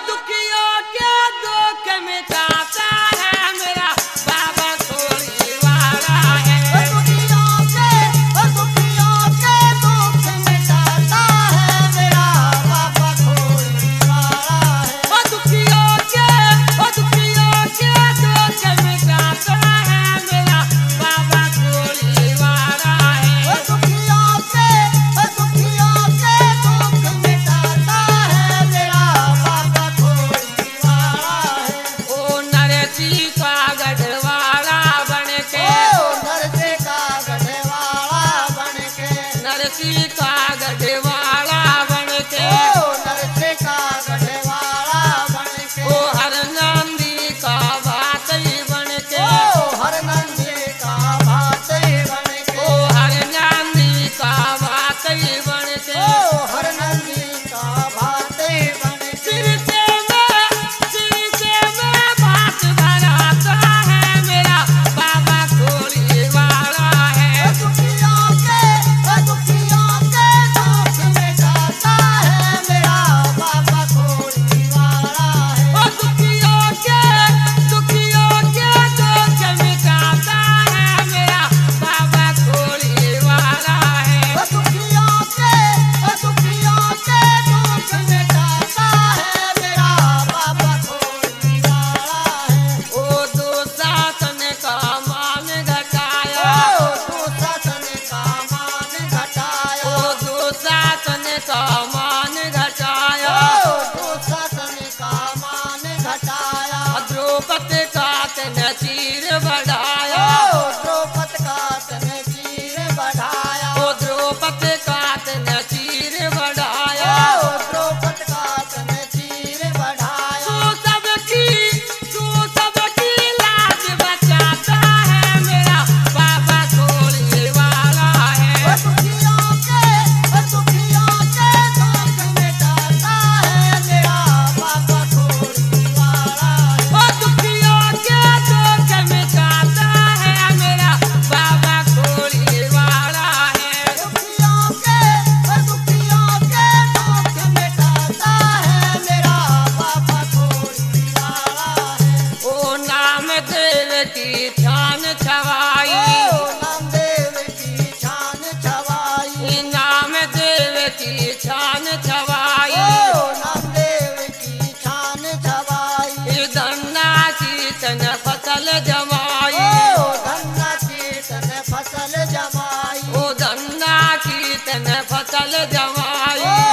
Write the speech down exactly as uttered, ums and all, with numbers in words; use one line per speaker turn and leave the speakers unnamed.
दुखियों के दुख मिटाता है मेरा बाबा खोली वाला है।
दुखियों के दुखियों के दुख मिटाता है मेरा बाबा खोली वाला है।
दुखियों के दुखियों के दुख मिटाता है मेरा बाबा खोली वाला है।
दुखियों के दुखियों के दुख मिटाता है मेरा बाबा खोली वाला है।
ओ नरसी का गढ़वाला बन के
ओ नरसे का गढ़वाला बन के
नरसी का गढ़वाला बन के
ओ नरसे का गढ़वाला बन के
ओ हर नंदी का बात ही बन के
ओ हर नंदी का भात ही बन के
ओ हर नंदी का बात ही बन के
ओ हर नंदी का भात ही बन के
सिर से मैं सिर से मैं बात भराता है मेरा बाबा खोली वाला है।
दुखियों के दुखियों के दुख मिटाता है मेरा बाबा खोली वाला है।
ओ दुखियों के दुखियों के दुख मिटाता है मेरा बाबा खोली वाला है।
दुखियों के दुखियों के दुख मिटाता है मेरा बाबा खोली वाला है।
ओ दो शासन का मान घटाया
ओ तू शासन का मान घटाया
ओ दो शासन का मान घटाया
ओ तू शासन का मान घटाया
द्रौपदी का तेने चीर बढ़ाया
ओ द्रौपद का तने चीर बढ़ाया
ओ द्रौपदी का तेने चीर बढ़ाया
ओ द्रौपद का तने चीर बढ़ाया
तू सबकी तू सबकी लाज बचाता है मेरा बाबा खोली वाला है।
दुखियों के दुखियों के दुख मिटाता है मेरा बाबा खोली वाला है।
ओ दुखियों के दुख मिटाता है मेरा बाबा खोली वाला है।
दुखियों के दुखियों के दुख मिटाता है मेरा बाबा खोली वाला है।
ओ नाम देव की छान छवाई
ओ नामदेव की शान छवाई
नाम देव की छान छवाई
ओ नामदेव की शान छवाई
धन्ना की तन फसल जमाई
ओ धन्ना की तने फसल जमाई
ओ धन्ना की तन फसल जमाई
ओ